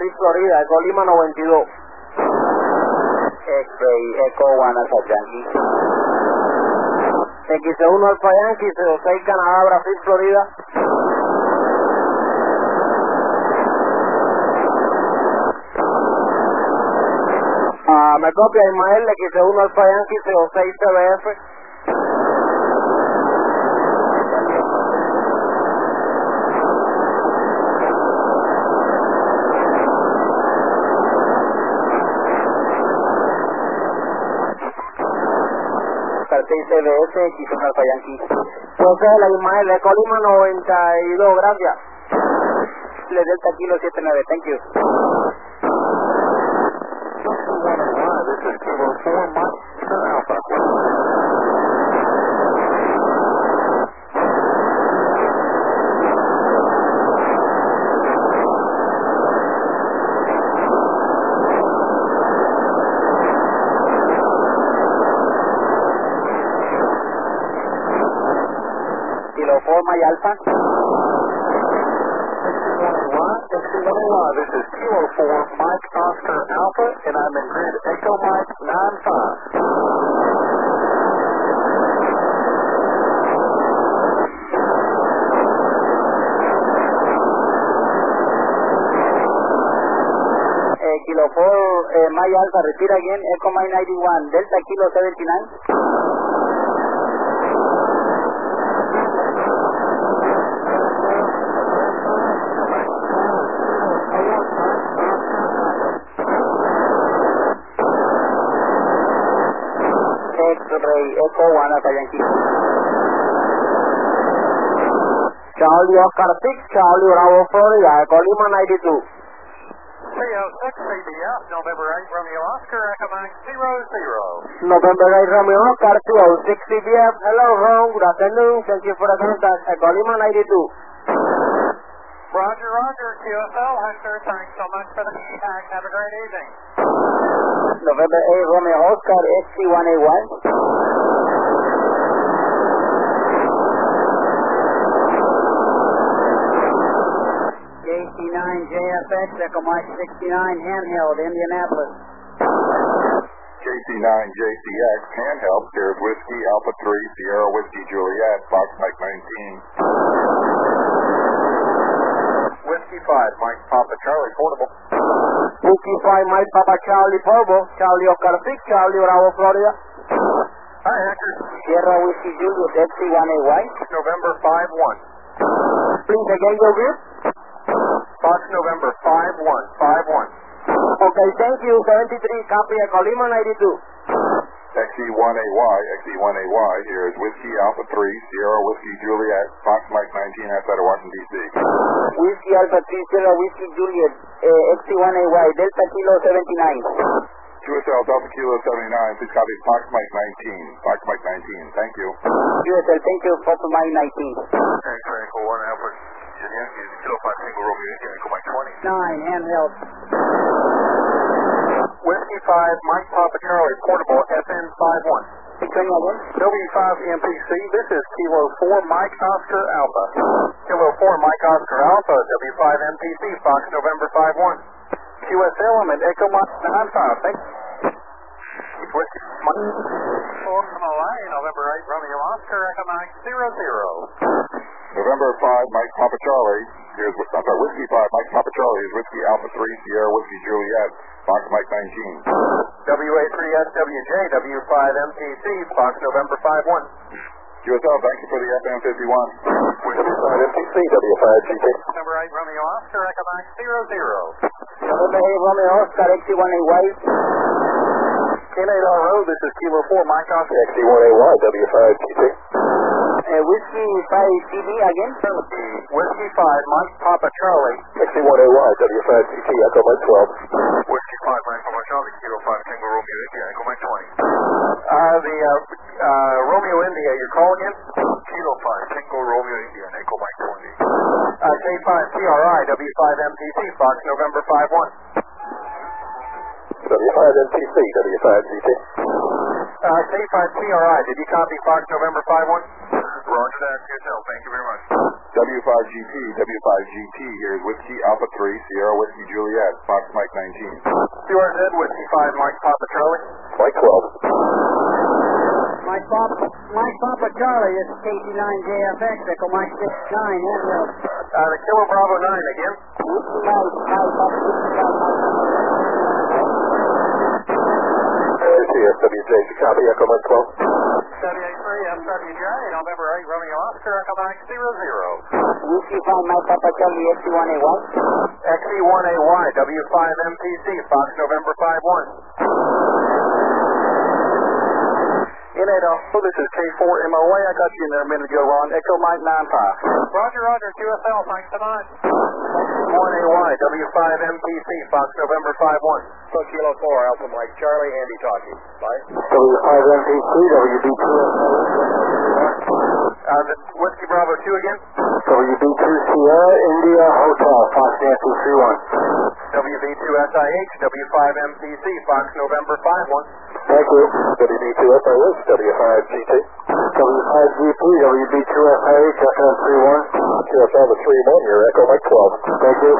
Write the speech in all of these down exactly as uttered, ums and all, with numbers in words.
Brasil, Florida, Eco Lima noventa y dos. X-Ray, Echo one Alpha Yankee. X uno Alfa Yankee, cero seis Canadá, Brasil, Florida. Ah, me copia Ismael, X uno Alfa Yankee, cero seis C B F. seis C B S, X uno Alpha Yankee. Pues es la Ismael, Eco Lima noventa y dos, gracias. Le Delta Kilo siete nueve, thank you. This is Kilo four Mike Alpha. Kilo four Mike Alpha. This is Kilo four Mike Oscar Alpha, and I'm in grid Echo Mike nine five. Eh, Kilo four eh, Mike Alpha, repeat again, Echo Mike ninety-one, Delta Kilo seventy-nine. X-Ray, Echo one Alpha Yankee. Charlie Oscar six, Charlie Bravo, Florida, Eco Lima ninety-two. C O six C B F, November eight Romeo Oscar, Echo Mike zero zero. November eight Romeo Oscar, two oh six C B F. Hello, Ron, good afternoon, thank you for the contact, Eco Lima ninety-two. Roger, Roger, Q S L, Hector, thanks so much for the contact, have a great evening. November eight Romeo Oscar, X C one A one. J C nine J F X, Echo Mike sixty-nine, handheld, Indianapolis. J C nine J C X, handheld, Sierra Whiskey, Alpha three, Sierra Whiskey, Juliet, Fox Mike nineteen. Whiskey five, Mike Papa Charlie, portable. Whiskey five, Mike Papa Charlie, Porvo, Charlie Oscar six, Charlie Bravo, Florida. Hi, Hector. Sierra Whiskey Juliet, X C one A Y. November five one. Please again your group. Fox November five one, five one. Okay, thank you, seventy-three, copy, Eco Lima ninety-two. X E one A Y, X E one A Y, here is Whiskey Alpha three, Sierra Whiskey Juliet, Fox Mike nineteen outside of Washington, D C. Whiskey Alpha three, Sierra Whiskey Juliet, uh, X C one A Y, Delta Kilo seventy-nine. Q S L Delta Kilo seventy-nine, please copy Fox Mike nineteen, Fox Mike nineteen, thank you. Q S L, thank you, Fox Mike nineteen. X-Ray, Echo one Alpha, Yankee, Kilo five, Tango Romeo, India, Echo Mike twenty. nine, handheld. Whiskey five, Mike Papa Charlie, portable, F N five one. Return again. W five M P C, this is Kilo four Mike Oscar Alpha. Kilo four Mike Oscar Alpha, W five M P C, Fox November five one. Q S L, I'm at Echo Mike nine five, thank you. Whiskey Mike four from Hawaii, November eight Romeo Oscar, Echo Mike zero zero. November five, Mike Papa Charlie, here's, I'm sorry, Whiskey five, Mike Papa Charlie, here's Whiskey Alpha three, Sierra Whiskey Juliet, Fox Mike nineteen. W A three S W J, W five M P C, Fox November five one. Q S L, thank you for the F M fifty-one. Whiskey five M P C, W five G T. Number eight Romeo Oscar, Echo Mike zero zero. November eight Romeo Oscar, X C one A Y. K eight R Road, this is Kilo four Mike Oscar, X E one A Y, W five G T. Uh, Whiskey five C B again. Whiskey five Mike Papa Charlie. X E one A Y, W five G T, Echo Mike twelve. Whiskey five Mike Papa Charlie, Kilo five Tango Romeo, India, Echo Mike twenty. Uh, the, uh, uh, Romeo India, your call again? Kilo five Tango Romeo, India, Echo Mike twenty. Uh, K five T R I, W five M P C, Fox November five one. W five M P C, W five G T. Uh, K five T R I, did you copy Fox November five one? Roger that, yourself, thank you very much. W five G T, W five G T, here's Whiskey Alpha three, Sierra Whiskey Juliet, Fox Mike nineteen. Q R Z, Whiskey five, Mike Papa Charlie. Mike twelve. Mike Papa, Mike Papa Charlie, this is K T nine J F X, Echo Mike sixty-nine, and uh, Uh, the Kilo Bravo nine again. Mike, Mike Papa, S W J, copy, Echo Mike twelve. seventy-three S W J, November eight, Romeo Oscar, Echo Mike zero zero. Whiskey five, Mike Papa Charlie, X E one A Y. X E one A Y, W five M P C, Fox November five one. In eight oh, this is K four M O A, I got you in there a minute ago, Ron, Echo Mike nine five. Roger, Roger, Q S L, thanks tonight. one A Y, W five M P C, Fox November five one. So Kilo four, Alpha Mike Charlie, Andy talking. Bye. W five M P C, W B two Uh, the Whiskey Bravo two again. W B two Sierra India Hotel, Fox Nancy three one. W B two S I H, W five M P C, Fox November five one. Thank you. W B two S I H, W five G T. W five G P, W B two S I H, F M three one. Q S L to three one, you're Echo Mike twelve. Thank you.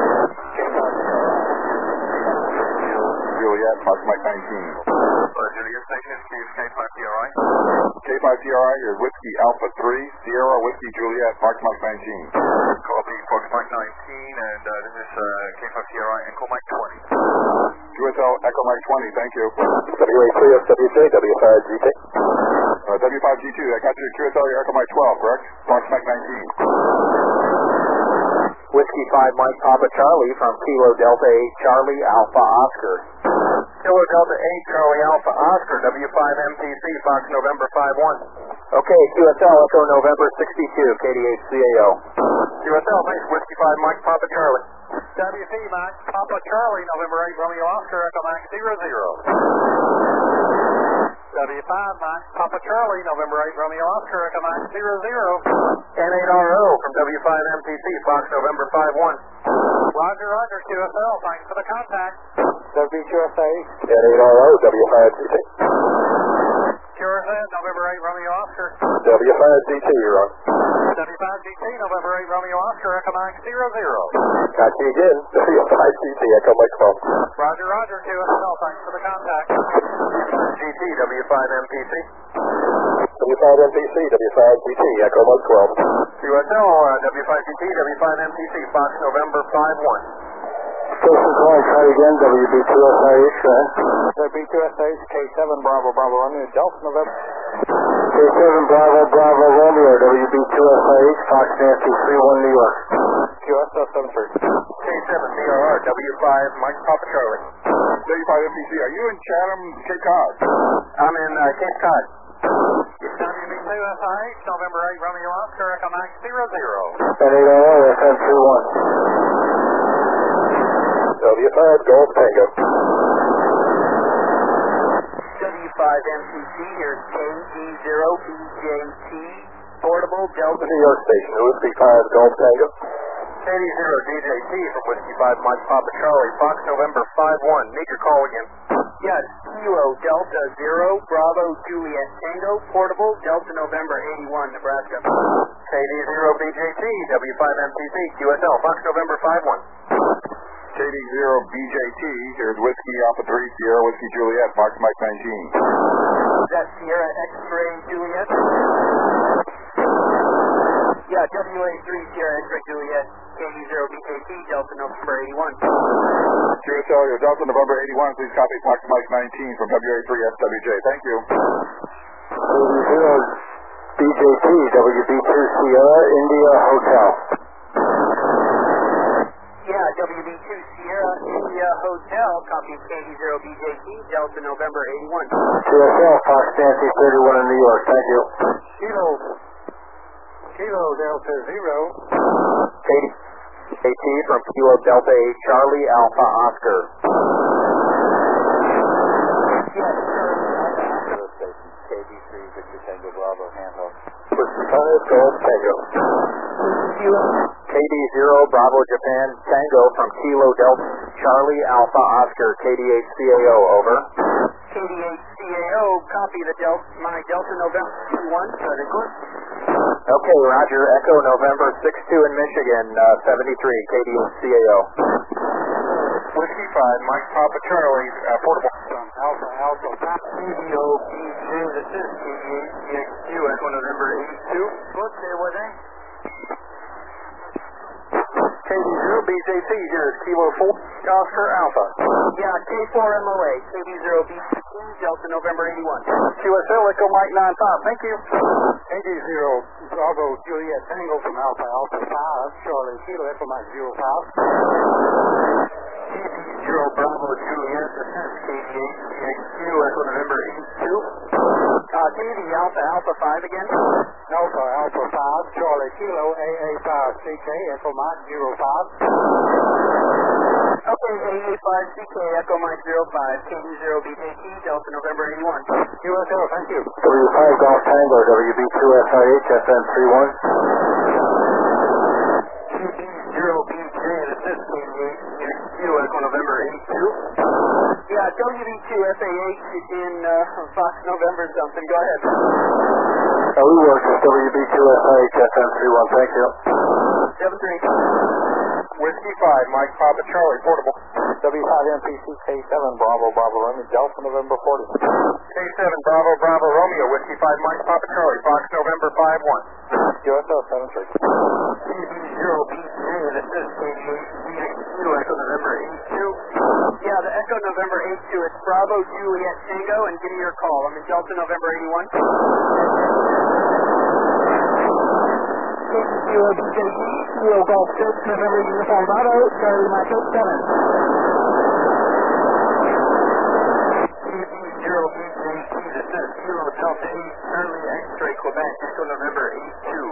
Juliet, Fox Mike nineteen. Uh, Juliet Station, K five T R I. K five T R I, here's Whiskey Alpha three, Sierra Whiskey Juliet, Fox Mike nineteen. Copy, Fox Mike nineteen, and uh, this is uh, K five T R I, Echo Mike twenty. Q S L, Echo Mike twenty, thank you. W A three S W J, W five G T. Uh, W five G two, I got you at Q S L, you're Echo Mike twelve, correct? Fox Mike nineteen. Whiskey five, Mike Papa Charlie from Kilo Delta eight, Charlie Alpha Oscar. Kilo Delta eight, Charlie Alpha Oscar, W five M P C, Fox November five one. Okay, Q S L, Echo November sixty-two, K D H C A O. Q S L, thanks, Whiskey five, Mike Papa Charlie. W C, Mike Papa Charlie, November eight, Romeo Oscar, Echo Mike zero zero. W five, Mike Papa Charlie, November eight, Romeo Oscar, Echo Mike zero zero. N eight R O from W five M P C, Fox November five one. Roger, Roger, Q S L, thanks for the contact. W B two S I H. N eight R O, W five G T. Q R Z, November eight, Romeo Oscar. W five G T, you're on. W five G T, November eight, Romeo Oscar, Echo Mike zero zero. Got you again, W five G T, Echo Mike twelve. Roger, Roger, Q S L, thanks for the contact. G T, W five M P C. W five M P C, W five G T, Echo Mike twelve. Q S L, uh, W five G T, W five M P C, Fox November five one. Station call, try again, W B two S I H, right? W B two S I H, K seven, Bravo, Bravo, Romeo, Delta, November. K seven Bravo Bravo Romeo, W B two S I H, Fox Nancy three one, New York. Q S L seven three. K seven, D R R, W five, Mike Papa Charlie. W five M P C, are you in Chatham, Cape Cod? I'm in uh, Cape Cod. W B two S I H, November eight, Romeo Oscar, Echo Mike zero zero. N eight R O, F M three one. W five, Golf Tango. W five M P C, here's K D zero B J T, Portable Delta. New York Station, Whiskey five, Golf Tango. K D zero D J T from Whiskey five, Mike Papa Charlie, Fox November five one. Need your call again. Yes, Kilo Delta zero, Bravo Juliet Tango, Portable Delta November eighty-one, Nebraska. K D zero B J T, W five M P C, Q S L, Fox November five one. K D zero B J T, here's Whiskey Alpha three, Sierra Whiskey Juliet, Fox Mike nineteen. Is that Sierra X-Ray Juliet? Yeah, W A three Sierra X-Ray Juliet, K D zero B J T, Delta November eighty-one. Q S L, your Delta November eighty-one, please copy Fox Mike nineteen from W A three S W J. Thank you. K D zero B J T, W B two Sierra India Hotel. Yeah, W B two Sierra India Hotel, copy K D zero B J T, Delta November eighty-one. Q S L, Fox Nancy thirty-one in New York, thank you. Kilo, Kilo Delta zero. K D T from Kilo Delta eight, Charlie Alpha Oscar. Yes, sir. K D three, Victor Tango, Bravo, handheld. Whiskey five, Golf Tango. K D zero Bravo Japan Tango from Kilo Delta Charlie Alpha Oscar, K D H C A O, over. K D H C A O, copy the Delta, my Delta November one, uh, record. Okay, Roger. Echo November six two in Michigan, uh, seventy-three, K D H C A O. Whiskey five, Mike Papa Charlie, uh, portable. From Alpha Alpha C D O B J, this is K D H C X Q, Echo November eighty-two. Good, stay with me. K D zero B J C, here is Kilo four, Oscar Alpha. Yeah, K four M O A, K D zero B J C, Delta November eighty-one. Q S L, Echo Mike nine five, thank you. K D zero Bravo Juliet Tango from Alpha Alpha five, Charlie Kilo, Echo Mike zero five. K D zero Bravo Juliet, this is K D H C X Q, Echo November eighty-two. Uh, K D Alpha Alpha five again. Alpha Alpha five, Charlie Kilo, A A five C K, Echo Mike zero five. Okay, A A five C K, Echo Mike zero five, K D zero B J T, Delta November eighty-one. Q S L, thank you. W five Golf Tango, W B two S I H, S N three one. Q D zero B J, this is K D H C X Q, Echo November eighty-two. Yeah, W B two S A H in uh, Fox November something, go ahead. Uh, we work with W B two S I H, S N three one, thank you. seven three. Whiskey five, Mike Papa Charlie, portable. W five M P C K seven, Bravo, Bravo, Romeo, Delta November forty. K seven, Bravo, Bravo, Romeo, Whiskey five, Mike Papa Charlie, Fox November five one. Q S L seven three. K D zero B J, this is K D H C X Q, Echo November eighty-two. Yeah, the Echo November eighty-two, it's Bravo Juliet Tango, and give me your call. I'm in Delta November eighty-one. K D zero B J T, Kilo Golf six, November Uniform Bravo, Charlie Mike eight seven. K D zero B J T, this is Kilo Delta eight, Charlie X-Ray Quebec, Echo November eighty-two.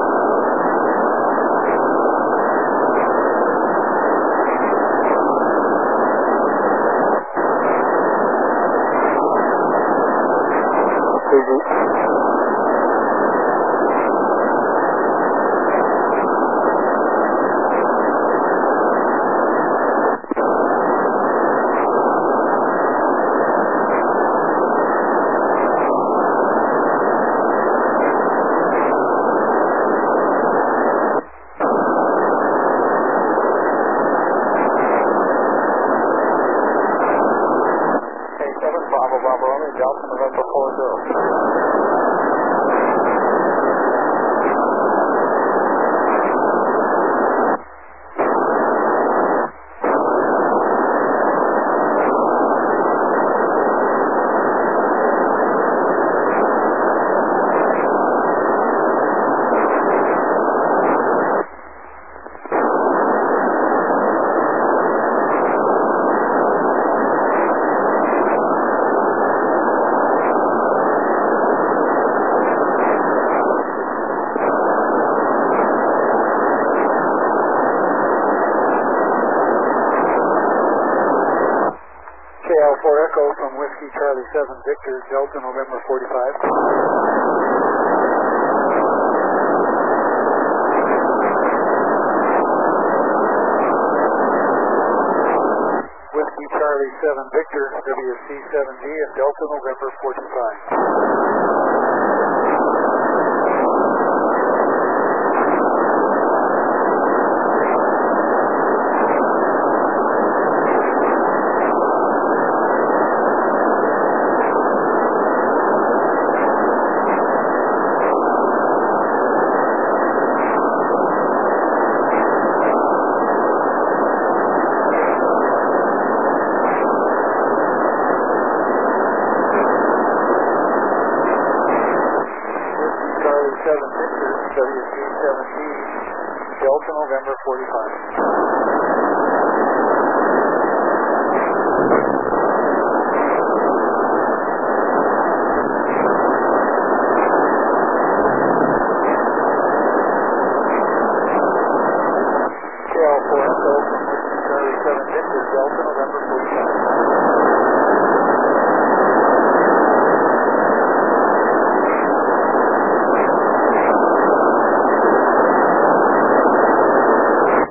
Delta November four zero. four Echo from Whiskey Charlie seven Victor, Delta November forty-five. Whiskey Charlie seven Victor, W C seven G and Delta November forty-five. seven Victor, W C seven G, Delta November forty-five.